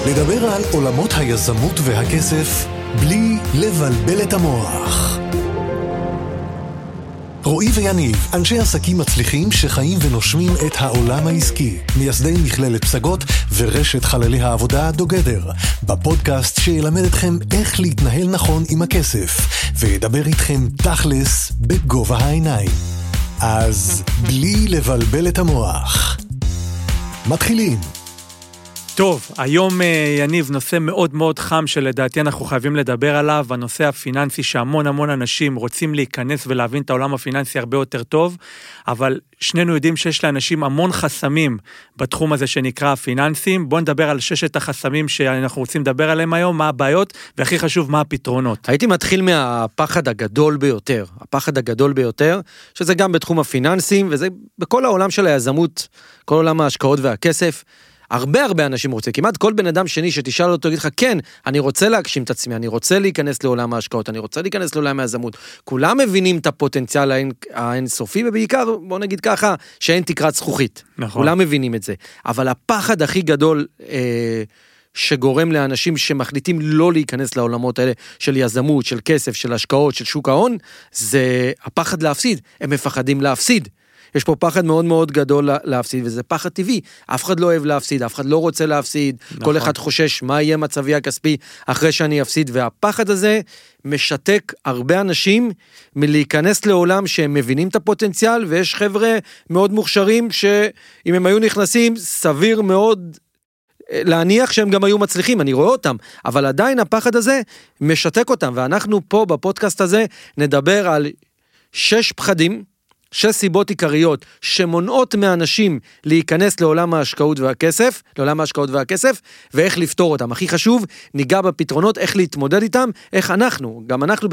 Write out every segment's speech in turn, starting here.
לדבר על עולמות היזמות והכסף בלי לבלבל את המוח. רועי ויניב, אנשי עסקים מצליחים שחיים ונושמים את העולם העסקי, מייסדי מכללת פסגות ורשת חללי העבודה דוגדר, בפודקאסט שילמד אתכם איך להתנהל נכון עם הכסף, וידבר איתכם תכלס בגובה העיניים. אז בלי לבלבל את המוח. מתחילים. טוב, היום יניב נושא מאוד מאוד חם שלדעתי אנחנו חייבים לדבר עליו, הנושא הפיננסי שהמון אנשים רוצים להיכנס ולהבין את העולם הפיננסי הרבה יותר טוב, אבל שנינו יודעים שיש לאנשים המון חסמים בתחום הזה שנקרא הפיננסים. בואו נדבר על 6 החסמים שאנחנו רוצים לדבר עליהם היום, מה הבעיות, והכי חשוב מה הפתרונות. הייתי מתחיל מהפחד הגדול ביותר, הפחד הגדול ביותר, שזה גם בתחום הפיננסים, וזה בכל העולם של היזמות, כל עולם ההשקעות והכסף. הרבה אנשים רוצים, כמעט כל בן אדם שני שתשאל אותו, יגיד לך, כן, אני רוצה להגשים את עצמי, אני רוצה להיכנס לעולם ההשקעות, אני רוצה להיכנס לעולם היזמות. כולם מבינים את הפוטנציאל האינסופי, ובעיקר, בוא נגיד ככה, שאין תקרת זכוכית. נכון. כולם מבינים את זה. אבל הפחד הכי גדול שגורם לאנשים שמחליטים לא להיכנס לעולמות האלה של יזמות, של כסף, של השקעות, של שוק ההון, זה הפחד להפסיד. הם מפחדים להפסיד. יש פה פחד מאוד מאוד גדול להפסיד, וזה פחד טבעי. אף אחד לא אוהב להפסיד, אף אחד לא רוצה להפסיד, נכון. כל אחד חושש מה יהיה מצבי הכספי אחרי שאני אפסיד, והפחד הזה משתק הרבה אנשים מלהיכנס לעולם שהם מבינים את הפוטנציאל, ויש חבר'ה מאוד מוכשרים שאם הם היו נכנסים, סביר מאוד להניח שהם גם היו מצליחים, אני רואה אותם, אבל עדיין הפחד הזה משתק אותם, ואנחנו פה בפודקאסט הזה נדבר על 6 פחדים, 6 סיבות עיקריות שמונעות מאנשים להיכנס לעולם ההשקעות והכסף, ואיך לפתור אותם. הכי חשוב, ניגע בפתרונות, איך להתמודד איתם, איך גם אנחנו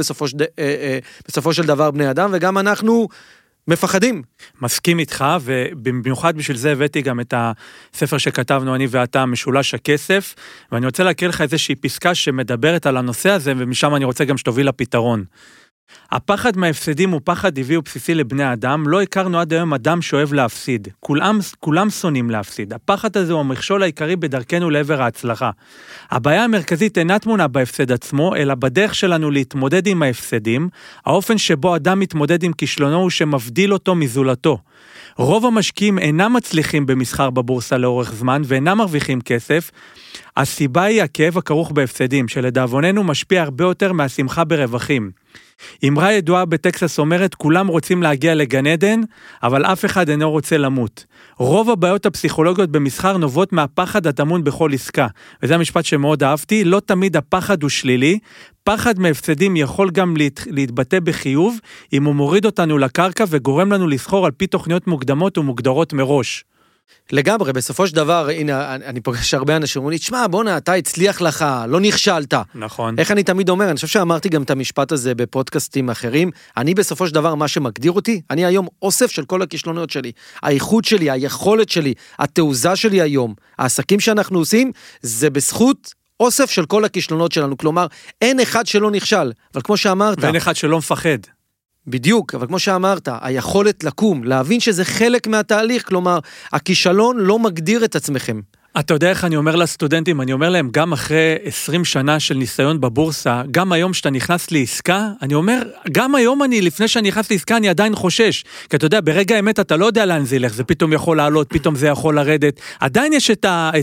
בסופו של דבר בני אדם, וגם אנחנו מפחדים. מסכים איתך, ובמיוחד בשביל זה הבאתי גם את הספר שכתבנו אני ואתה, משולש הכסף, ואני רוצה להקריא לך איזושהי פסקה שמדברת על הנושא הזה, ומשם אני רוצה גם שתוביל לפתרון. הפחד מההפסדים הוא פחד טבעי ובסיסי לבני האדם, לא הכרנו עד היום אדם שאוהב להפסיד, כולם שונאים להפסיד, הפחד הזה הוא המכשול העיקרי בדרכנו לעבר ההצלחה. הבעיה המרכזית אינה תמונה בהפסד עצמו, אלא בדרך שלנו להתמודד עם ההפסדים, האופן שבו אדם מתמודד עם כישלונו הוא שמבדיל אותו מזולתו. רוב המשקיעים אינם מצליחים במסחר בבורסה לאורך זמן ואינם מרוויחים כסף, הסיבה היא הכאב הכרוך בהפסדים, שלדאבוננו משפיע הרבה יותר מהשמחה ברווחים. אמרה ידועה בטקסס אומרת, כולם רוצים להגיע לגן עדן, אבל אף אחד אינו רוצה למות. רוב הבעיות הפסיכולוגיות במסחר נובעות מהפחד הטמון בכל עסקה, וזה המשפט שמאוד אהבתי, לא תמיד הפחד הוא שלילי, פחד מהפסדים יכול גם להתבטא בחיוב, אם הוא מוריד אותנו לקרקע וגורם לנו לסחור על פי תוכניות מוקדמות ומוגדרות מראש. לגמרי, בסופו של דבר, הנה, אני פוגש הרבה אנשים, אומרים לי, תשמע, בונה, אתה הצליח לך, לא נכשלת. נכון. איך אני תמיד אומר, אני חושב שאמרתי גם את המשפט הזה בפודקאסטים אחרים, אני בסופו של דבר, מה שמגדיר אותי, אני היום אוסף של כל הכישלונות שלי, האיכות שלי, היכולת שלי, התעוזה שלי היום, העסקים שאנחנו עושים, זה בזכות אוסף של כל הכישלונות שלנו, כלומר, אין אחד שלא נכשל, אבל כמו שאמרת, ואין אחד שלא מפחד. בדיוק, אבל כמו שאמרת, היכולת לקום, להבין שזה חלק מהתהליך, כלומר, הכישלון לא מגדיר את עצמכם. אתה יודע איך אני אומר לסטודנטים, אני אומר להם, גם אחרי 20 שנה של ניסיון בבורסה, גם היום שאתה נכנס לעסקה, אני אומר, גם היום לפני שאני נכנס לעסקה, אני עדיין חושש, כי אתה יודע, ברגע האמת אתה לא יודע לאן זה ילך, זה פתאום יכול לעלות, פתאום זה יכול לרדת, עדיין יש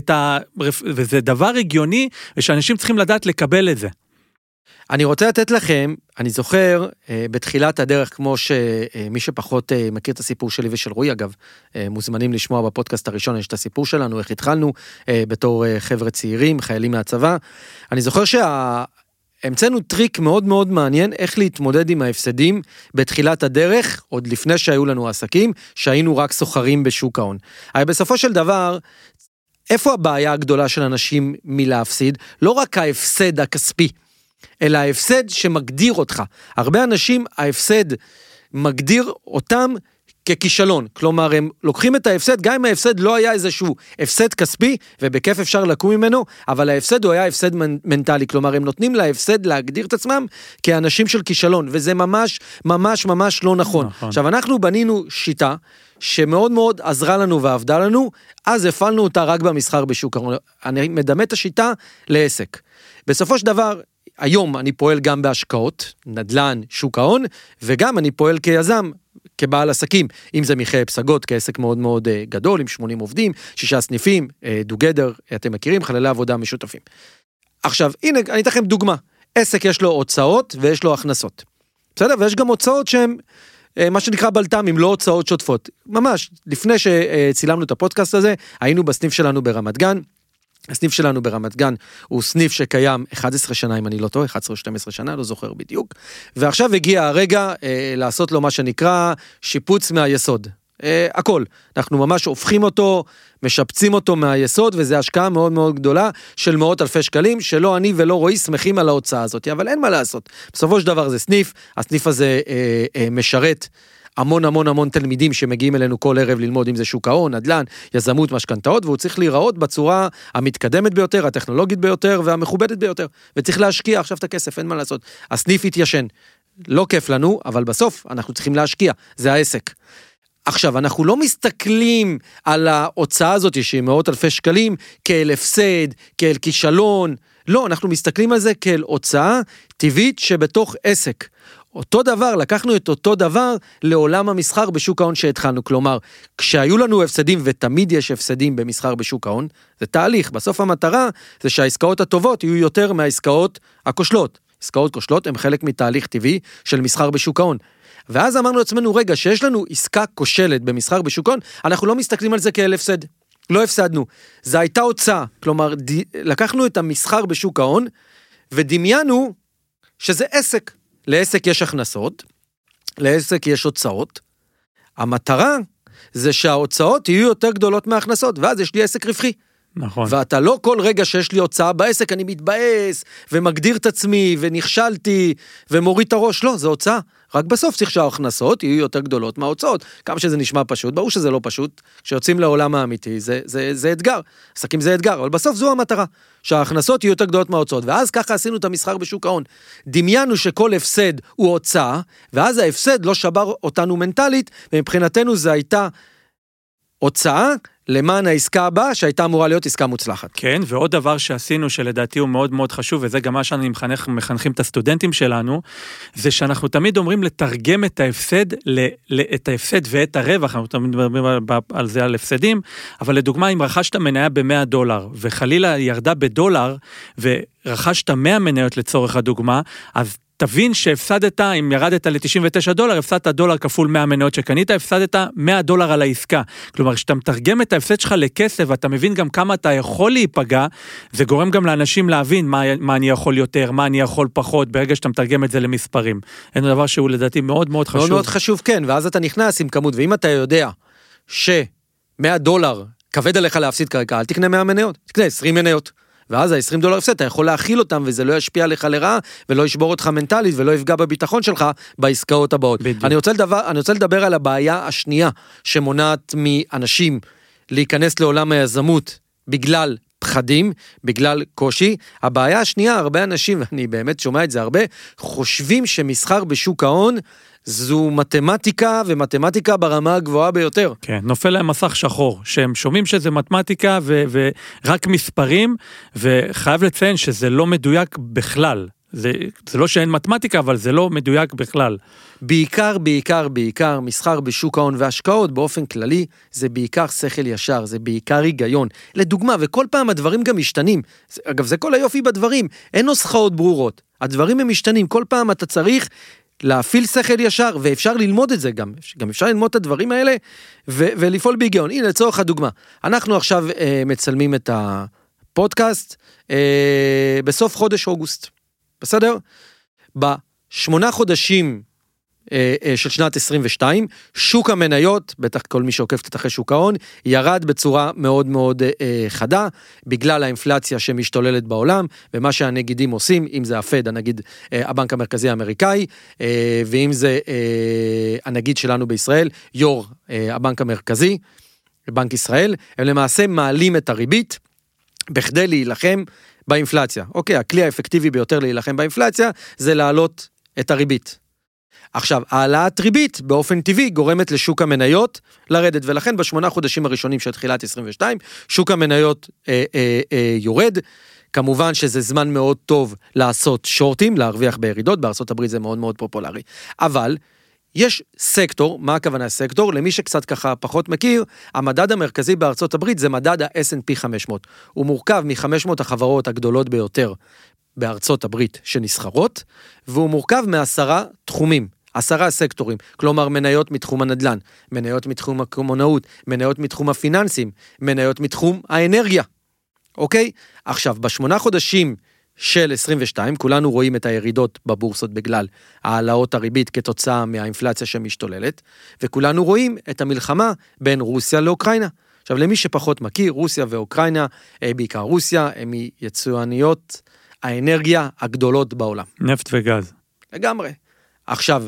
וזה דבר הגיוני, ושאנשים צריכים לדעת לקבל את זה. אני רוצה לתת לכם, אני זוכר בתחילת הדרך, כמו שמי שפחות מכיר את הסיפור שלי ושל רועי, אגב, מוזמנים לשמוע בפודקאסט הראשון, יש את הסיפור שלנו, איך התחלנו בתור חבר'ה צעירים, חיילים מהצבא. אני זוכר המצאנו טריק מאוד מאוד מעניין, איך להתמודד עם ההפסדים בתחילת הדרך, עוד לפני שהיו לנו עסקים, שהיינו רק סוחרים בשוק ההון. אבל בסופו של דבר, איפה הבעיה הגדולה של אנשים מלהפסיד? לא רק ההפסד הכספי, אלא ההפסד שמגדיר אותך. הרבה אנשים, ההפסד מגדיר אותם ככישלון. כלומר, הם לוקחים את ההפסד, גם אם ההפסד לא היה איזשהו הפסד כספי, ובכיף אפשר לקום ממנו, אבל ההפסד הוא היה הפסד מנטלי. כלומר, הם נותנים להפסד להגדיר את עצמם כאנשים של כישלון, וזה ממש ממש ממש לא נכון. עכשיו, אנחנו בנינו שיטה, שמאוד מאוד עזרה לנו ועבדה לנו, אז הפעלנו אותה רק במסחר בשוק ההון. אני מדמה את השיטה לעסק. בסופו של דבר, היום אני פועל גם בהשקעות, נדל"ן, שוק ההון, וגם אני פועל כיזם, כבעל עסקים, אם זה מיכאל פסגות, כעסק מאוד מאוד גדול, עם 80 עובדים, 6 סניפים, דוגדר, אתם מכירים, חללי עבודה משותפים. עכשיו, הנה, אני אתן לכם דוגמה. עסק יש לו הוצאות ויש לו הכנסות. בסדר? ויש גם הוצאות שהן, מה שנקרא בלת"מים, לא הוצאות שוטפות. ממש, לפני שצילמנו את הפודקאסט הזה, היינו בסניף שלנו ברמת גן, הסניף שלנו ברמת גן הוא סניף שקיים 11 שנה, אם אני לא טועה, 11 או 12 שנה, לא זוכר בדיוק, ועכשיו הגיע הרגע לעשות לו מה שנקרא שיפוץ מהיסוד. הכל, אנחנו ממש הופכים אותו, משפצים אותו מהיסוד, וזו השקעה מאוד מאוד גדולה של מאות אלפי שקלים, שלא אני ולא רואי שמחים על ההוצאה הזאת, אבל אין מה לעשות. בסופו של דבר זה סניף, הסניף הזה משרת המון המון המון תלמידים שמגיעים אלינו כל ערב ללמוד, אם זה שוק ההון, נדל"ן, יזמות, משכנתאות, והוא צריך להיראות בצורה המתקדמת ביותר, הטכנולוגית ביותר והמכובדת ביותר, וצריך להשקיע עכשיו את הכסף, אין מה לעשות. הסניף יתיישן, לא כיף לנו, אבל בסוף אנחנו צריכים להשקיע, זה העסק. עכשיו, אנחנו לא מסתכלים על ההוצאה הזאת שהיא מאות אלפי שקלים כאל הפסד, כאל כישלון, לא, אנחנו מסתכלים על זה כאל הוצאה טבעית שבתוך עסק. אותו דבר, לקחנו את אותו דבר לעולם המסחר בשוק ההון שהתחלנו, כלומר, כשהיו לנו הפסדים, ותמיד יש הפסדים במסחר בשוק ההון, זה תהליך, בסוף המטרה זה שהעסקאות הטובות יהיו יותר מהעסקאות הכושלות. עסקאות כושלות הן חלק מתהליך טבעי של מסחר בשוק ההון. ואז אמרנו לעצמנו, רגע, שיש לנו עסקה כושלת במסחר בשוק ההון, אנחנו לא מסתכלים על זה כאל הפסד. לא הפסדנו. זה הייתה הוצאה. כלומר, לקחנו את המסחר בשוק ההון, ודמיינו שזה עסק. לעסק יש הכנסות, לעסק יש הוצאות. המטרה זה שההוצאות יהיו יותר גדולות מההכנסות, ואז יש לי עסק רווחי. נכון. ואתה לא כל רגע שיש לי הוצאה בעסק, אני מתבאס, ומגדיר את עצמי, ונכשלתי, ומוריד את הראש. לא, זה הוצאה. רק בסוף צריך שההכנסות יהיו יותר גדולות מההוצאות. כמה שזה נשמע פשוט, ברור שזה לא פשוט. כשיוצאים לעולם האמיתי, זה אתגר. עסקים זה אתגר, אבל בסוף זו המטרה. שההכנסות יהיו יותר גדולות מההוצאות. ואז ככה עשינו את המסחר בשוק ההון. דמיינו שכל הפסד הוא הוצאה, ואז ההפסד לא שבר אותנו מנטלית, ומבחינתנו זה הייתה הוצאה, למען העסקה הבאה, שהייתה אמורה להיות עסקה מוצלחת. כן, ועוד דבר שעשינו, שלדעתי הוא מאוד מאוד חשוב, וזה גם מה שאני מחנכים את הסטודנטים שלנו, זה שאנחנו תמיד אומרים לתרגם את ההפסד, את ההפסד ואת הרווח, אנחנו תמיד מדברים על זה על הפסדים, אבל לדוגמה, אם רכשת מניה $100, וחלילה ירדה $1, ורכשת 100 מניות לצורך הדוגמה, אז תבין שהפסדת, אם ירדת ל$99, הפסדת $1 כפול 100 מניות שקנית, הפסדת $100 על העסקה. כלומר, כשאתה מתרגם את ההפסד שלך לכסף, ואתה מבין גם כמה אתה יכול להיפגע, זה גורם גם לאנשים להבין מה אני יכול יותר, מה אני יכול פחות, ברגע שאתה מתרגם את זה למספרים. אין דבר שהוא לדעתי מאוד מאוד חשוב. מאוד מאוד חשוב, כן, ואז אתה נכנס עם כמות, ואם אתה יודע ש$100 כבד עליך להפסיד כרגע, אל תקנה 100 מניות, תקנה 20 מניות. ואז $20 הפסד, אתה יכול להכיל אותם, וזה לא ישפיע עליך לרעה, ולא ישבור אותך מנטלית, ולא יפגע בביטחון שלך בעסקאות הבאות. אני רוצה לדבר על הבעיה השנייה, שמונעת מאנשים להיכנס לעולם היזמות, בגלל פחדים, בגלל קושי. הבעיה השנייה, הרבה אנשים, ואני באמת שומע את זה הרבה, חושבים שמסחר בשוק ההון, זו מתמטיקה, ומתמטיקה ברמה הגבוהה ביותר. כן, נופל להם מסך שחור, שהם שומעים שזה מתמטיקה ורק מספרים, וחייב לציין שזה לא מדויק בכלל. זה לא שאין מתמטיקה, אבל זה לא מדויק בכלל. בעיקר, מסחר בשוק ההון והשקעות באופן כללי, זה בעיקר שכל ישר, זה בעיקר היגיון. לדוגמה, וכל פעם הדברים גם משתנים. אגב, זה כל היופי בדברים, אין נוסחאות ברורות. הדברים הם משתנים, כל פעם אתה צריך להפעיל שכל ישר, ואפשר ללמוד את זה גם אפשר ללמוד את הדברים האלה, ולפעול בהיגיון. הנה, לצורך הדוגמה, אנחנו עכשיו מצלמים את הפודקאסט, בסוף חודש אוגוסט, בסדר? ב8 חודשים של שנת 22, שוק המניות, בטח כל מי שעוקב קצת אחרי שוק ההון, ירד בצורה מאוד מאוד חדה, בגלל האינפלציה שמשתוללת בעולם, ומה שהנגידים עושים, אם זה הפד, הנגיד הבנק המרכזי האמריקאי, ואם זה הנגיד שלנו בישראל, יור הבנק המרכזי, בנק ישראל, הם למעשה מעלים את הריבית, בכדי להילחם באינפלציה. אוקיי, הכלי האפקטיבי ביותר להילחם באינפלציה, זה להעלות את הריבית. עכשיו, העלאת ריבית באופן טבעי גורמת לשוק המניות לרדת, ולכן ב8 חודשים הראשונים של תחילת 22, שוק המניות יורד, כמובן שזה זמן מאוד טוב לעשות שורטים, להרוויח בירידות, בארצות הברית זה מאוד מאוד פופולרי, אבל יש סקטור, מה הכוונה סקטור? למי שקצת ככה פחות מכיר, המדד המרכזי בארצות הברית זה מדד ה-S&P 500, הוא מורכב מ-500 החברות הגדולות ביותר בארצות הברית שנסחרות, והוא מורכב מ10 תחומים, 10 סקטורים, כלומר מניות מתחום הנדל"ן, מניות מתחום הקמעונאות, מניות מתחום הפיננסים, מניות מתחום האנרגיה, אוקיי? עכשיו, ב8 חודשים של 22, כולנו רואים את הירידות בבורסות בגלל העלאות הריבית כתוצאה מהאינפלציה שמשתוללת, וכולנו רואים את המלחמה בין רוסיה לאוקראינה. עכשיו, למי שפחות מכיר, רוסיה ואוקראינה, בעיקר רוסיה, הם יצואניות האנרגיה הגדולות בעולם. נפט וגז. לגמרי. עכשיו,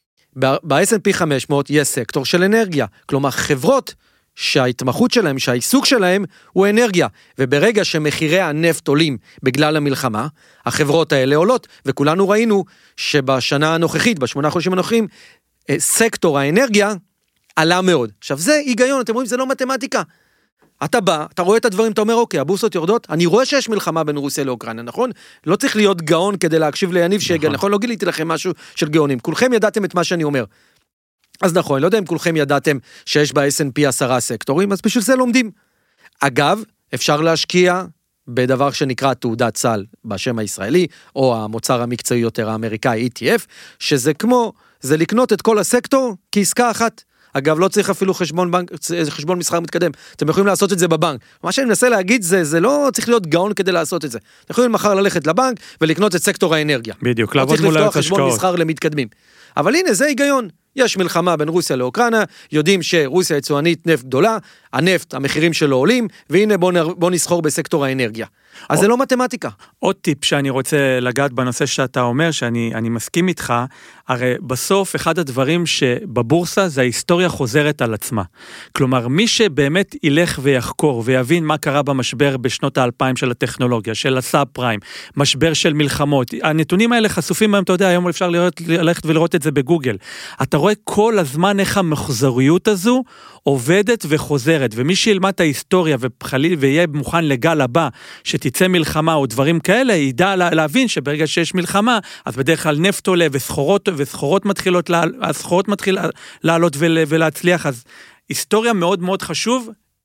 ב-S&P 500 יש סקטור של אנרגיה, כלומר חברות שההתמחות שלהם, שהעיסוק שלהם הוא אנרגיה, וברגע שמחירי הנפט עולים בגלל המלחמה, החברות האלה עולות, וכולנו ראינו שבשנה הנוכחית, ב8 חודשים הנוכחים, סקטור האנרגיה עלה מאוד. עכשיו זה היגיון, אתם רואים, זה לא מתמטיקה. אתה בא, אתה רואה את הדברים, אתה אומר, אוקיי, הבורסות יורדות, אני רואה שיש מלחמה בין רוסיה לאוקראינה, נכון? לא צריך להיות גאון כדי להקשיב ליניב שגל, נכון? לא גיליתי לכם משהו של גאונים, כולכם ידעתם את מה שאני אומר. אז נכון, לא יודע אם כולכם ידעתם שיש ב-S&P 10 סקטורים, אז בשביל זה לומדים. אגב, אפשר להשקיע בדבר שנקרא תעודת סל בשם הישראלי, או המוצר המקצועי יותר האמריקאי ETF, שזה כמו, זה לקנות את כל הסקטור כעסקה אחת. אגב, לא צריך אפילו חשבון מסחר מתקדם. אתם יכולים לעשות את זה בבנק. מה שאני מנסה להגיד זה לא צריך להיות גאון כדי לעשות את זה. אתם יכולים מחר ללכת לבנק ולקנות את סקטור האנרגיה. בדיוק, לעבוד מול לפתוח חשבון מסחר למתקדמים. אבל הנה, זה היגיון. יש מלחמה בין רוסיה לאוקראינה, יודעים שרוסיה יצואנית נפט גדולה, הנפט, המחירים שלו עולים, והנה בוא נסחור בסקטור האנרגיה. אז זה לא מתמטיקה. עוד טיפ שאני רוצה לגעת בנושא שאתה אומר, שאני מסכים איתך, הרי בסוף אחד הדברים שבבורסה זה ההיסטוריה חוזרת על עצמה. כלומר, מי שבאמת ילך ויחקור ויבין מה קרה במשבר בשנות ה-2000 של הטכנולוגיה, של הסאב פריים, משבר של מלחמות, הנתונים האלה חשופים היום, אתה יודע, היום אפשר ללכת ולראות את זה בגוגל. אתה רואה כל הזמן איך המחזוריות הזו עובדת וחוזרת, ומי שילמד את ההיסטוריה וחליל ויהיה מוכן לגל הבא, שתצא מלחמה או דברים כאלה, ידע להבין שברגע שיש מלחמה, אז בדרך כלל נפט עולה וסחורות מתחילות לעלות ולהצליח, אז היסטוריה מאוד מאוד חשוב,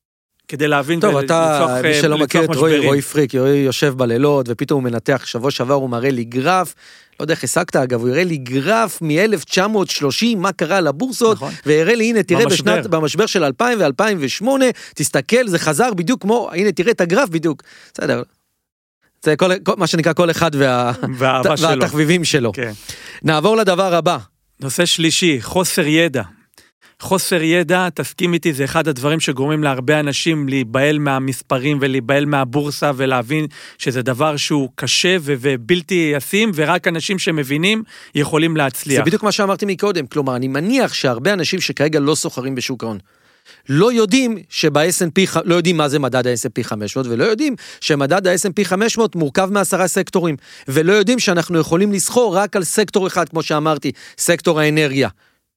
כדי להבין. טוב, אתה, מי שלא מכיר את רועי פריק, יושב בלילות, ופתאום הוא מנתח, שבוע שעבר הוא מראה לי גרף, לא יודע איך השגת אגב, הוא יראה לי גרף מ-1930, מה קרה לבורסות, ויראה לי, הנה, תראה במשבר של 2000 ו-2008, תסתכל, זה חזר בדיוק כמו, הנה, תראה את הגרף בדיוק, בסדר, זה מה שנקרא כל אחד והתחביבים שלו. נעבור לדבר הבא. נושא שלישי, חוסר ידע. חוסר ידע, תסכים איתי, זה אחד הדברים שגורמים להרבה אנשים להיבהל מהמספרים ולהיבהל מהבורסה ולהבין שזה דבר שהוא קשה ובלתי ישים, ורק אנשים שמבינים יכולים להצליח. זה בדיוק מה שאמרתי מקודם, כלומר, אני מניח שהרבה אנשים שכרגע לא סוחרים בשוק ההון, לא יודעים שב-S&P, לא יודעים מה זה מדד ה-S&P 500, ולא יודעים שמדד ה-S&P 500 מורכב מ10 סקטורים, ולא יודעים שאנחנו יכולים לסחור רק על סקטור אחד, כמו שאמרתי, סקטור האנרגיה.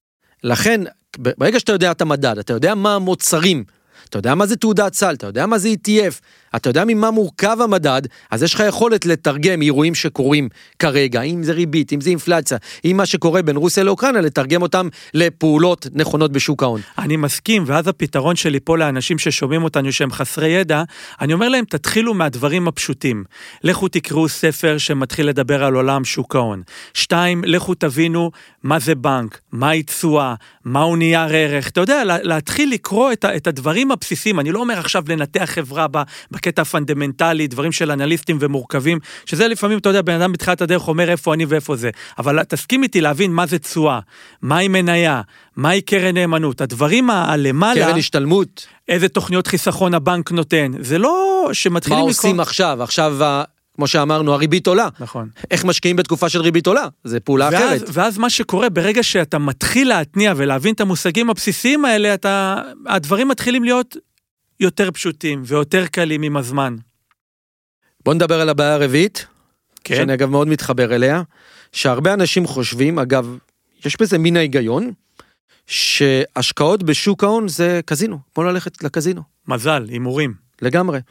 לכן, ברגע שאתה יודע את המדד, אתה יודע מה המוצרים, אתה יודע מה זה תעודת סל, אתה יודע מה זה ETF, אתה יודע ממה מורכב המדד, אז יש לך יכולת לתרגם אירועים שקורים כרגע, אם זה ריבית, אם זה אינפלציה, אם מה שקורה בין רוסיה לאוקראינה, לתרגם אותם לפעולות נכונות בשוק ההון. אני מסכים, ואז הפתרון שלי פה לאנשים ששומעים אותנו שהם חסרי ידע, אני אומר להם, תתחילו מהדברים הפשוטים. לכו תקראו ספר שמתחיל לדבר על עולם שוק ההון. 2, לכו תבינו מה זה בנק, מה תשואה, מהו נייר ערך. אתה יודע, להתחיל לקרוא את הדברים הבסיסיים. אני לא אומר עכשיו לנתח חברה בקטע הפונדמנטלי, דברים של אנליסטים ומורכבים, שזה לפעמים, אתה יודע, בן אדם בתחילת הדרך אומר איפה אני ואיפה זה. אבל תסכים איתי להבין מה זה תשואה, מהי מניה, מהי קרן נאמנות, הדברים הלמעלה, קרן השתלמות, איזה תוכניות חיסכון הבנק נותן. זה לא שמתחילים מה עושים עכשיו? עכשיו כמו שאמרנו, הריבית עולה. נכון. איך משקיעים בתקופה של ריבית עולה? זה פעולה אחרת. ואז מה שקורה, ברגע שאתה מתחיל להתניע ולהבין את המושגים הבסיסיים האלה, הדברים מתחילים להיות יותר פשוטים ויותר קלים עם הזמן. בוא נדבר על הבעיה הרביעית, כן. שאני אגב מאוד מתחבר אליה, שהרבה אנשים חושבים, אגב, יש בזה מין ההיגיון, שהשקעות בשוק ההון זה קזינו, כמו ללכת לקזינו. מזל, הימורים. לגמרי.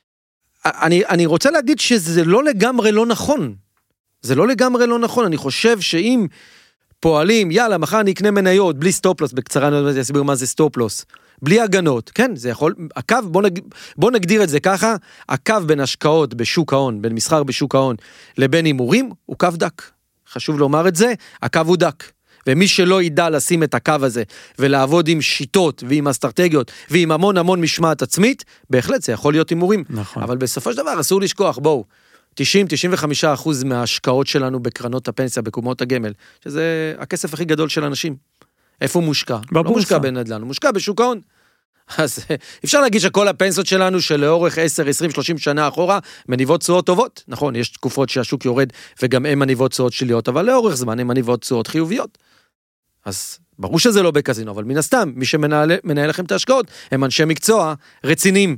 אני רוצה להגיד שזה לא לגמרי לא נכון. זה לא לגמרי לא נכון. אני חושב שאם פועלים, יאללה, מחר אני אקנה מניות, בלי סטופלוס, בקצרה אני אסביר מה זה סטופלוס, בלי הגנות, כן, זה יכול, הקו, בוא נגדיר את זה ככה, הקו בין השקעות בשוק ההון, בין מסחר בשוק ההון, לבין הימורים, הוא קו דק. חשוב לומר את זה, הקו הוא דק. ומי שלא ידע לשים את הקו הזה, ולעבוד עם שיטות, ועם אסטרטגיות, ועם המון המון משמעת עצמית, בהחלט זה יכול להיות הימורים. נכון. אבל בסופו של דבר אסור לשכוח, בואו, 90-95% מההשקעות שלנו בקרנות הפנסיה, בקומות הגמל, שזה הכסף הכי גדול של אנשים. איפה הוא מושקע? בבורסה. לא מושקע בנדל"ן, הוא מושקע בשוק ההון. אז אפשר להגיד שכל הפנסיות שלנו, שלאורך 10, 20, 30 שנה אחורה, מניבות תשואות טובות. נכון, יש תקופות שהשוק יורד, וגם הם מניבות תשואות שליליות, אבל לאורך זמן הם מניבות תשואות חיוביות. אז ברור שזה לא בקזינו, אבל מן הסתם, מי שמנהל לכם את ההשקעות, הם אנשי מקצוע רציניים.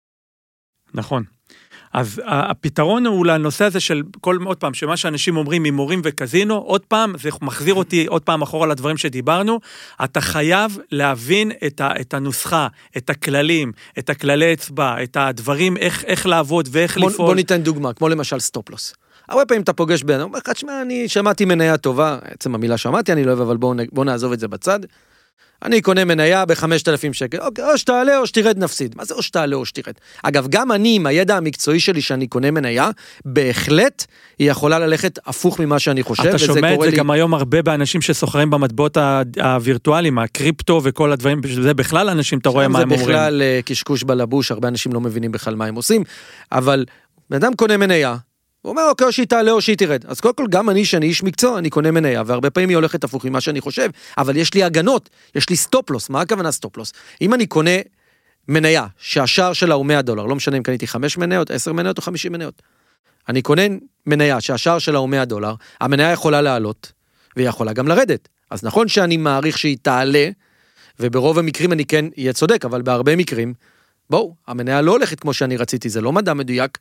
נכון. אז הפתרון הוא לנושא הזה של עוד פעם, שמה שאנשים אומרים הימורים וקזינו, עוד פעם, זה מחזיר אותי עוד פעם אחורה לדברים שדיברנו, אתה חייב להבין את הנוסחה, את הכללים, את הכללי אצבע, את הדברים, איך לעבוד ואיך לפעול. בוא ניתן דוגמה, כמו למשל סטופלוס. הרבה פעמים אתה פוגש בין, אומר לך, תשמע, אני שמעתי מניה טובה, עצם המילה שמעתי, אני לא אוהב, אבל בוא נעזוב את זה בצד. אני קונה מניה ב5,000 שקל, אוקיי, או שתעלה או שתרד נפסיד. מה זה או שתעלה או שתרד? אגב, גם אני, עם הידע המקצועי שלי שאני קונה מניה, בהחלט היא יכולה ללכת הפוך ממה שאני חושב. אתה שומע את זה גם היום הרבה באנשים שסוחרים במטבעות הווירטואליים, הקריפטו וכל הדברים, זה בכלל אנשים, אתה רואה מה הם אומרים. זה בכלל קשקוש בלבוש, הרבה אנשים לא מבינים בכלל מה הם עושים, אבל בן אדם קונה מניה, הוא אומר, אוקיי, או שהיא תעלה או שהיא תרד. אז קודם כל, גם אני, שאני איש מקצוע, אני קונה מניה, והרבה פעמים היא הולכת הפוך ממה שאני חושב, אבל יש לי הגנות, יש לי סטופלוס. מה הכוונה סטופלוס? אם אני קונה מניה, שהשער שלה הוא $100, לא משנה אם קניתי 5 מניות, 10 מניות או 50 מניות. אני קונה מניה, שהשער שלה הוא $100, המניה יכולה לעלות, והיא יכולה גם לרדת. אז נכון שאני מעריך שהיא תעלה, וברוב המקרים אני כן יהיה צודק, אבל בהרבה מקרים, בואו, המניה לא הולכת כמו שאני רציתי, זה לא מדע מדויק.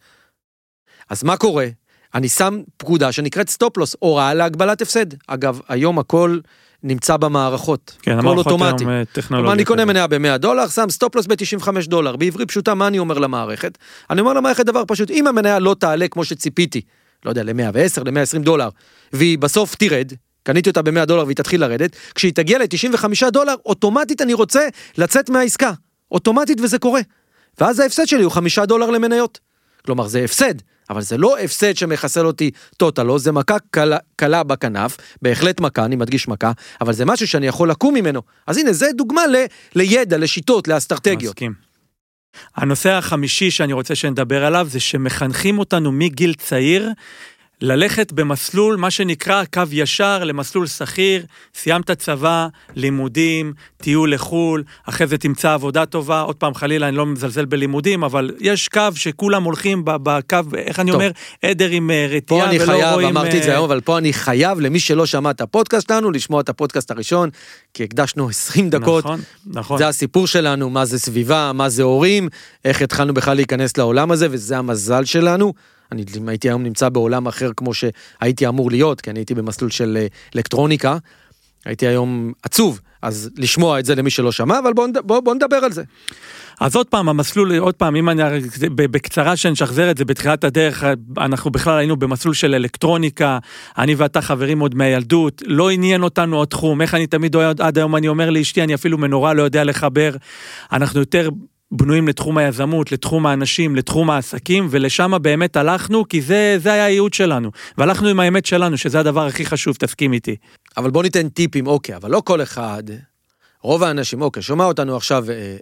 אז מה קורה? אני שם פקודה שנקראת סטופלוס, הוראה להגבלת הפסד. אגב, היום הכל נמצא במערכות. כן, הכל אוטומטי. טכנולוגיה. אני קונה מניה $100, שם סטופלוס $95. בעברי פשוטה, מה אני אומר למערכת? אני אומר למערכת דבר פשוט, אם המניה לא תעלה כמו שציפיתי, לא יודע, ל$110, ל$120, והיא בסוף תירד, קניתי אותה $100 והיא תתחיל לרדת, כשהיא תגיע ל$95, אוטומטית אני רוצה לצאת מהעסקה. אוטומטית וזה קורה. ואז ההפסד שלי הוא $5 למניות. כלומר, זה הפסד, אבל זה לא הפסד שמחסל אותי טוטלו, זה מכה קלה בכנף, בהחלט מכה, אני מדגיש מכה, אבל זה משהו שאני יכול לקום ממנו. אז הנה, זה דוגמה לידע, לשיטות, לאסטרטגיות. מסכים. הנושא החמישי שאני רוצה שנדבר עליו, זה שמחנכים אותנו מגיל צעיר, ללכת במסלול, מה שנקרא קו ישר, למסלול שכיר, סיימת צבא, לימודים, טיול לחול, אחרי זה תמצא עבודה טובה, עוד פעם חלילה, אני לא מזלזל בלימודים, אבל יש קו שכולם הולכים בקו, איך אני אומר, עדר עם רתיעה, פה אני חייב, אמרתי את זה היום, אבל פה אני חייב למי שלא שמע את הפודקאסט שלנו, לשמוע את הפודקאסט הראשון, כי הקדשנו 20 דקות, נכון. זה הסיפור שלנו, מה זה סביבה, מה זה הורים, איך התחלנו בכלל להיכנס לעולם הזה, וזה המזל שלנו. אני הייתי היום נמצא בעולם אחר כמו שהייתי אמור להיות, כי אני הייתי במסלול של אלקטרוניקה, הייתי היום עצוב, אז לשמוע את זה למי שלא שמע, אבל בוא נדבר על זה. אז עוד פעם, המסלול, עוד פעם, אם אני בקצרה שנשחזר את זה, בתחילת הדרך, אנחנו בכלל היינו במסלול של אלקטרוניקה, אני ואתה חברים עוד מהילדות, לא עניין אותנו התחום, איך אני תמיד עד היום אני אומר לאשתי, אני אפילו מנורה לא יודע לחבר, אנחנו יותר בנויים לתחום היזמות, לתחום האנשים, לתחום העסקים, ולשם באמת הלכנו, כי זה היה הייעוד שלנו, והלכנו עם האמת שלנו, שזה הדבר הכי חשוב, תסכים איתי. אבל בוא ניתן טיפים, אוקיי, אבל לא כל אחד, רוב האנשים, אוקיי, שומע אותנו עכשיו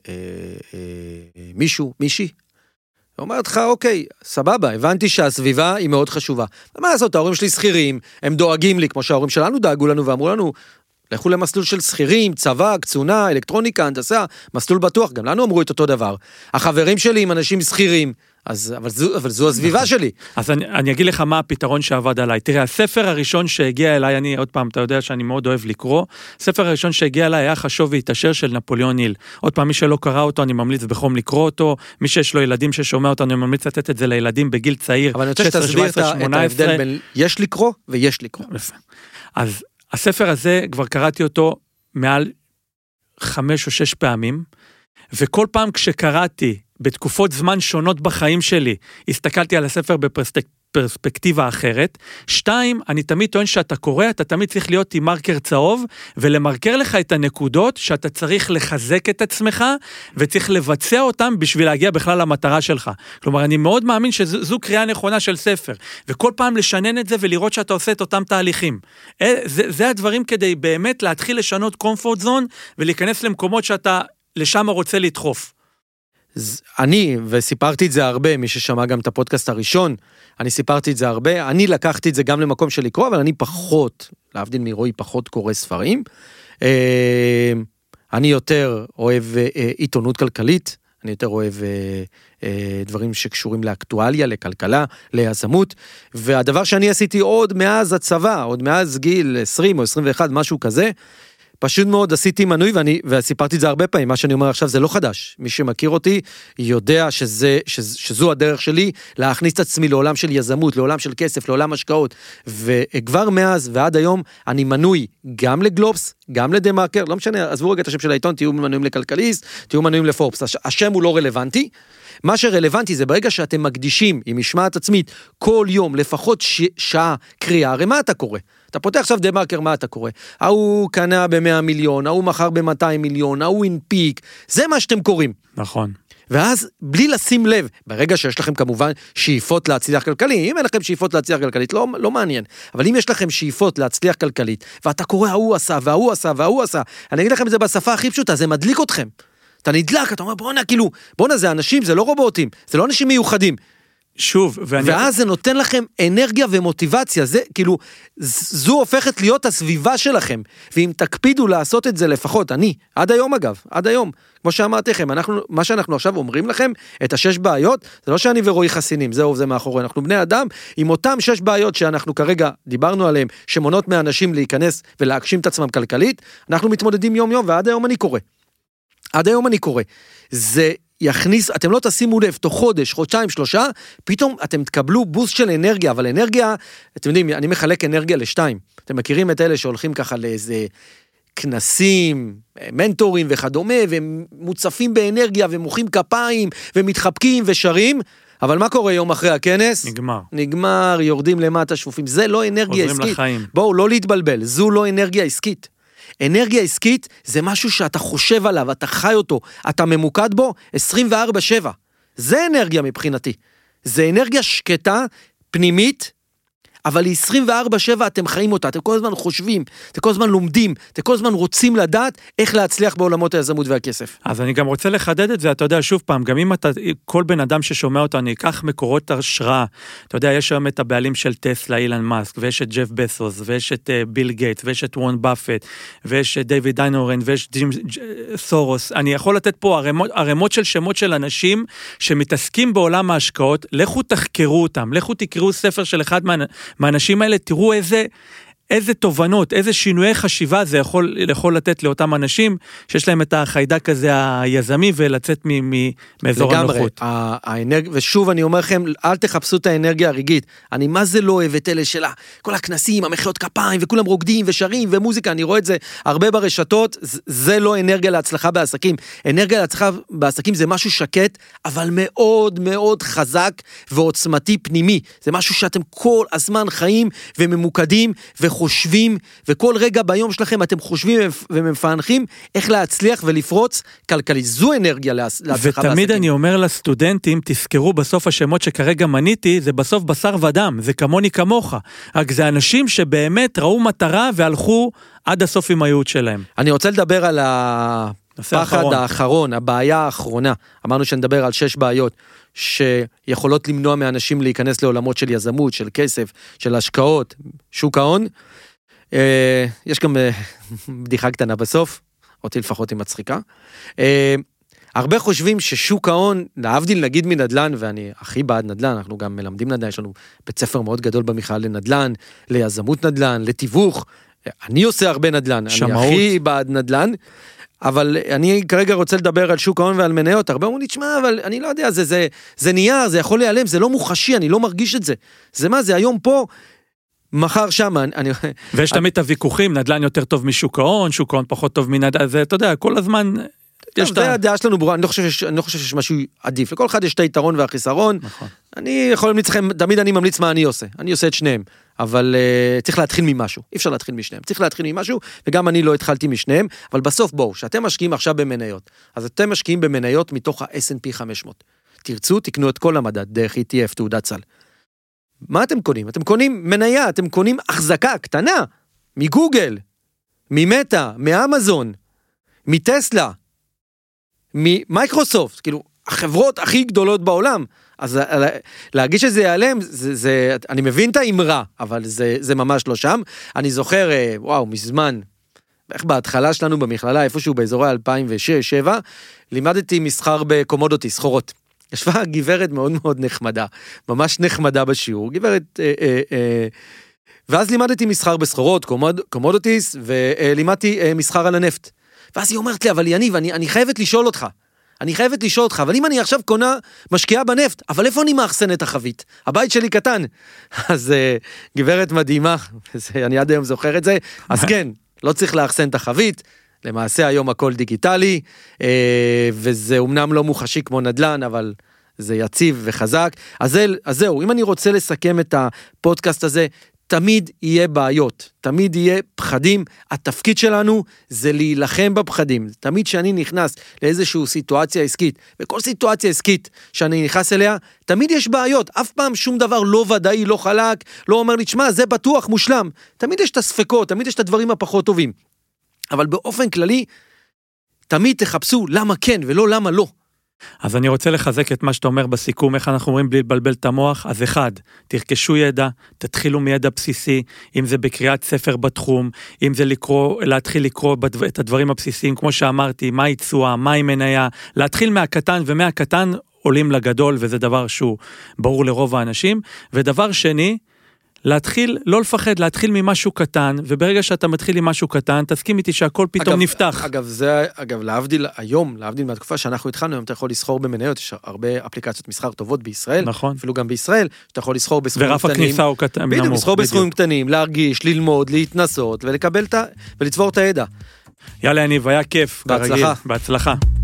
מישהי, אומרת לך, אוקיי, סבבה, הבנתי שהסביבה היא מאוד חשובה. מה לעשות, ההורים שלי שכירים, הם דואגים לי, כמו שההורים שלנו דאגו לנו ואמרו לנו, לכו למסלול של שכירים, צבא, קצונה, אלקטרוניקה, הנדסה, מסלול בטוח, גם לנו אמרו את אותו דבר. החברים שלי עם אנשים שכירים, אבל זו הסביבה שלי. אז אני אגיד לך מה הפתרון שעבד עליי. תראה, הספר הראשון שהגיע אליי, אני עוד פעם, אתה יודע שאני מאוד אוהב לקרוא, הספר הראשון שהגיע אליי היה חשוב והתאשר של נפוליאון היל. עוד פעם, מי שלא קרא אותו, אני ממליץ בחום לקרוא אותו, מי שיש לו ילדים ששומע אותנו, אני ממליץ לתת את זה לילדים בגיל צעיר. אבל אני רוצה שתסביר את ההבדל בין יש לקרוא ויש לקרוא. אז הספר הזה, כבר קראתי אותו מעל 5 או 6 פעמים, וכל פעם כשקראתי, בתקופות זמן שונות בחיים שלי, הסתכלתי על הספר בפרספקטיבה אחרת. 2, אני תמיד טוען שאתה קורא, אתה תמיד צריך להיות עם מרקר צהוב, ולמרקר לך את הנקודות שאתה צריך לחזק את עצמך, וצריך לבצע אותם בשביל להגיע בכלל למטרה שלך. כלומר, אני מאוד מאמין שזו קריאה נכונה של ספר, וכל פעם לשנן את זה ולראות שאתה עושה את אותם תהליכים. זה הדברים כדי באמת להתחיל לשנות קומפורט זון, ולהיכנס למקומות שאתה לשם רוצה לדחוף. אני, וסיפרתי את זה הרבה, מי ששמע גם את הפודקאסט הראשון, אני סיפרתי את זה הרבה, אני לקחתי את זה גם למקום של לקרוא, אבל אני פחות, להבדיל מרועי, פחות קורא ספרים. אני יותר אוהב עיתונות כלכלית, אני יותר אוהב דברים שקשורים לאקטואליה, לכלכלה, ליזמות, והדבר שאני עשיתי עוד מאז הצבא, עוד מאז גיל 20 או 21, משהו כזה, פשוט מאוד עשיתי מנוי, וסיפרתי את זה הרבה פעמים, מה שאני אומר עכשיו זה לא חדש, מי שמכיר אותי יודע שזו הדרך שלי, להכניס את עצמי לעולם של יזמות, לעולם של כסף, לעולם השקעות, וכבר מאז ועד היום אני מנוי גם לגלובס, גם לדמרקר, לא משנה, עזבו רגע את השם של העיתון, תהיו מנויים לכלכליסט, תהיו מנויים לפורבס, השם הוא לא רלוונטי, מה שרלוונטי זה ברגע שאתם מקדישים עם משמעת עצמית כל יום לפחות שעה קריאה, הרי מה אתה קורא? אתה פותח עכשיו דמרקר, מה אתה קורא? ההוא קנה ב100 מיליון, ההוא מחר ב200 מיליון, ההוא אינפיק, זה מה שאתם קוראים. נכון. ואז בלי לשים לב, ברגע שיש לכם כמובן שאיפות להצליח כלכלית, אם אין לכם שאיפות להצליח כלכלית, לא מעניין, אבל אם יש לכם שאיפות להצליח כלכלית, ואתה קורא, ההוא עשה, וההוא עשה, וההוא עשה, אני אגיד לכם את זה בשפה הכי פשוטה, זה מדליק אתכם. אתה נדלק, אתה אומר, בוא'נה, זה אנשים, זה לא רובוטים, זה לא אנשים מיוחדים. שוב, ואז זה נותן לכם אנרגיה ומוטיבציה, זה כאילו, זו הופכת להיות הסביבה שלכם, ואם תקפידו לעשות את זה לפחות, עד היום אגב, עד היום, כמו שאמרתי לכם, מה שאנחנו עכשיו אומרים לכם, את 6 בעיות, זה לא שאני ורועי חסינים, זה מאחורי, אנחנו בני אדם, עם אותם 6 בעיות שאנחנו כרגע דיברנו עליהם, שמונות מאנשים להיכנס ולהגשים את עצמם כלכלית, אנחנו מתמודדים יום יום, ועד היום אני קורא. זה יכניס, אתם לא תשימו לב, תוך חודש, חודשיים, 3, פתאום אתם תקבלו בוסט של אנרגיה, אבל אנרגיה, אתם יודעים, אני מחלק אנרגיה ל2. אתם מכירים את אלה שהולכים ככה לאיזה כנסים, מנטורים וכדומה, והם מוצפים באנרגיה, ומוחאים כפיים, ומתחבקים ושרים, אבל מה קורה יום אחרי הכנס? נגמר, יורדים למטה, שפופים. זה לא אנרגיה עסקית. בואו, לא להתבלבל, זו לא אנרגיה עסקית. אנרגיה עסקית זה משהו שאתה חושב עליו, אתה חי אותו, אתה ממוקד בו 24/7. זה אנרגיה מבחינתי. זה אנרגיה שקטה, פנימית, אבל 24/7 אתם חיים אותה, אתם כל הזמן חושבים, אתם כל הזמן לומדים, אתם כל הזמן רוצים לדעת איך להצליח בעולמות היזמות והכסף. אז אני גם רוצה לחדד את זה, אתה יודע, שוב פעם, גם אם אתה, כל בן אדם ששומע אותו, אני אקח מקורות השראה, אתה יודע, יש היום את הבעלים של טסלה, אילן מאסק, ויש את ג'ף בסוס, ויש את ביל גייטס, ויש את וורן באפט, ויש את דיוויד דיינורן, ויש ג'ים סורוס, אני יכול לתת פה ערימות של שמות של אנשים שמתעסקים בעולם ההשקעות, לכו תחקרו אותם, לכו תקראו ספר של אחד מהאנשים האלה, תראו איזה תובנות, איזה שינויי חשיבה זה יכול לתת לאותם אנשים, שיש להם את החיידק הזה היזמי, ולצאת מאזור הנוחות. ושוב אני אומר לכם, אל תחפשו את האנרגיה הרגעית, אני מה זה לא אוהב את אלה שלה, כל הכנסים, המחיאות כפיים, וכולם רוקדים ושרים ומוזיקה, אני רואה את זה הרבה ברשתות, זה לא אנרגיה להצלחה בעסקים, אנרגיה להצלחה בעסקים זה משהו שקט, אבל מאוד מאוד חזק ועוצמתי פנימי, זה משהו שאתם כל הזמן חיים וממוקדים וחושבים, וכל רגע ביום שלכם אתם חושבים ומפענחים איך להצליח ולפרוץ כלכלית. זו אנרגיה להצלחה בעסקים. ותמיד אני אומר לסטודנטים, תזכרו בסוף השמות שכרגע מניתי, זה בסוף בשר ודם, זה כמוני כמוך. רק זה אנשים שבאמת ראו מטרה והלכו עד הסוף עם הייעוד שלהם. אני רוצה לדבר על הפחד האחרון, הבעיה האחרונה. אמרנו שנדבר על 6 בעיות שיכולות למנוע מאנשים להיכנס לעולמות של יזמות, של כסף, של השקעות, שוק ההון. יש גם בדיחה קטנה בסוף, אותי לפחות היא מצחיקה. הרבה חושבים ששוק ההון, להבדיל נגיד מנדלן, ואני הכי בעד נדלן, אנחנו גם מלמדים נדלן, יש לנו בית ספר מאוד גדול במכלל לנדלן, ליזמות נדלן, לתיווך, אני עושה הרבה נדלן, שמאות. אני הכי בעד נדלן, אבל אני כרגע רוצה לדבר על שוק ההון ועל מניות, הרבה אומרים לי, תשמע, אבל אני לא יודע, זה נייר, זה יכול להיעלם, זה לא מוחשי, אני לא מרגיש את זה. זה מה, זה היום פה, מחר שם, ויש תמיד את הוויכוחים, נדל"ן יותר טוב משוק ההון, שוק ההון פחות טוב מנדל"ן, זה, אתה יודע, כל הזמן... זה הדעה שלנו ברורה, אני לא חושב שיש משהו עדיף, לכל אחד יש את היתרון והחיסרון, אני יכול להמליץ לכם, תמיד אני ממליץ מה אני עושה את שניהם, אבל צריך להתחיל ממשהו, אי אפשר להתחיל משניהם, צריך להתחיל ממשהו, וגם אני לא התחלתי משניהם, אבל בסוף בואו, שאתם משקיעים עכשיו במניות, אז אתם משקיעים במניות מתוך ה-S&P 500, תרצו, תקנו את כל המדד, דרך ETF, תעודת סל. מה אתם קונים? אתם קונים מניה, אתם קונים החזקה קטנה, מגוגל, ממטה, מאמזון, מטסלה, ממייקרוסופט, כאילו, החברות הכי גדולות בעולם, אז להגיש שזה ייעלם, אני מבין את האמרה, אבל זה ממש לא שם. אני זוכר, וואו, מזמן, איך בהתחלה שלנו במכללה, איפשהו באזורי 2006-2007, לימדתי מסחר בקומודוטי, סחורות. ישבה גברת מאוד מאוד נחמדה, ממש נחמדה בשיעור, גברת, ואז לימדתי מסחר בסחורות, קומודוטיס, ולימדתי מסחר על הנפט. ואז היא אומרת לי, אבל יניב, אני חייבת לשאול אותך, אבל אם אני עכשיו קונה משקיעה בנפט, אבל איפה אני מאחסן את החבית? הבית שלי קטן. אז גברת מדהימה, אני עד היום זוכר את זה, אז כן, לא צריך לאחסן את החבית, למעשה היום הכל דיגיטלי, וזה אומנם לא מוחשי כמו נדל"ן, אבל זה יציב וחזק. אז זהו, אם אני רוצה לסכם את הפודקאסט הזה, תמיד יהיה בעיות, תמיד יהיה פחדים, התפקיד שלנו זה להילחם בפחדים, תמיד שאני נכנס לאיזושהי סיטואציה עסקית, וכל סיטואציה עסקית שאני נכנס אליה, תמיד יש בעיות, אף פעם שום דבר לא ודאי, לא חלק, לא אומר לי, תשמע, זה בטוח מושלם, תמיד יש את הספקות, תמיד יש את הדברים הפחות טובים, אבל באופן כללי, תמיד תחפשו למה כן ולא למה לא. אז אני רוצה לחזק את מה שאתה אומר בסיכום, איך אנחנו אומרים בלי לבלבל את המוח. אז אחד, תרכשו ידע, תתחילו מידע בסיסי, אם זה בקריאת ספר בתחום, אם זה להתחיל לקרוא את הדברים הבסיסיים, כמו שאמרתי, מה ייצוע, מה היא מניה, להתחיל מהקטן, ומהקטן עולים לגדול, וזה דבר שהוא ברור לרוב האנשים. ודבר שני, להתחיל, לא לפחד, להתחיל ממשהו קטן, וברגע שאתה מתחיל עם משהו קטן, תסכים איתי שהכל פתאום נפתח. אגב, להבדיל מהתקופה שאנחנו התחלנו, היום אתה יכול לסחור במניות, יש הרבה אפליקציות מסחר טובות בישראל, נכון. אפילו גם בישראל, שאתה יכול לסחור בסכומים קטנים. ורף הכניסה הוא קטן, נמוך. לסחור בסכומים קטנים, להרגיש, ללמוד, להתנסות, ולקבל ולצבור את הידע. יאללה, יניב, היה כיף. בהצלחה. בהצלחה.